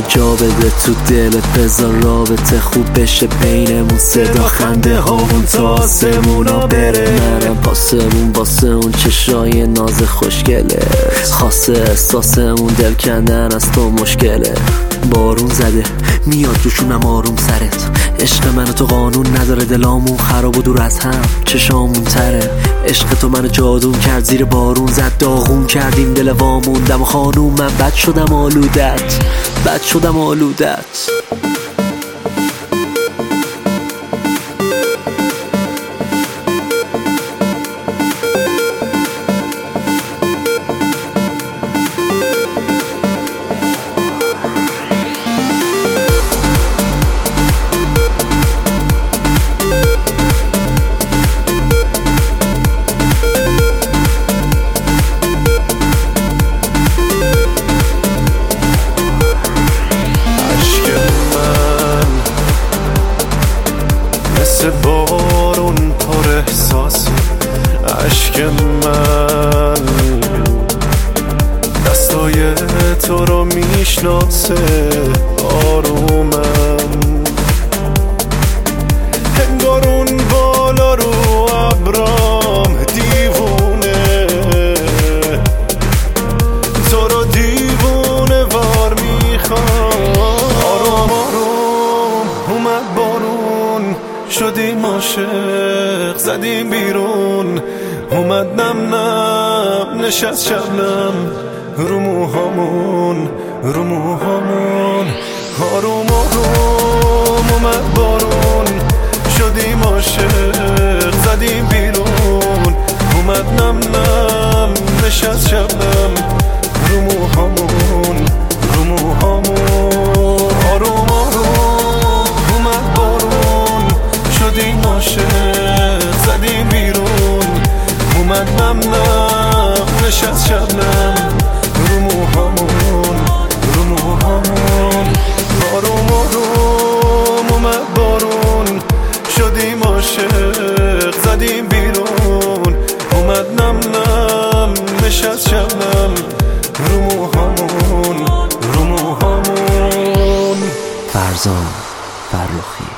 جا بده تو دلت، بذار رابطه خوب بشه بینمون، صدا خنده هامون تا آسمونا بره. منم پاسمون واسه اون چشای ناز خوشگله، خاصه احساسمون دل کندن از تو مشکله. بارون زده میاد روشونم آروم سرت، عشق من تو قانون نداره، دلامون خراب و دور از هم چشامون تره. عشق تو منو جادون کرد، زیر بارون زد داغون کردیم دل واموندم. خانوم من بد شدم آلودت، بد شدم آلودت. بارون پر احساس، عشق من دستای تو رو میشناسه. آرومم انگار اون بالا رو ابرام دیوونه، تو رو دیوونه وار میخوام. آروم آروم اومد بارون، شدیم عاشق زدیم بیرون. اومد نم نم نشست شبنم رو موهامون، رو موهامون. آروم آروم اومد بارون، شدیم عاشق زدیم بیرون. اومد نم نم نشست شبنم رو موهامون، رو موهامون. آروم آروم اومد بارون، شدیم عاشق زدیم بیرون. اومد نم نم نشست شبنم رو موهامون، رو موهامون. آروم آروم اومد بارون، شدیم عاشق زدیم بیرون. اومد نم نم نشست شبنم رو موهامون، رو موهامون. فرزان فرخی.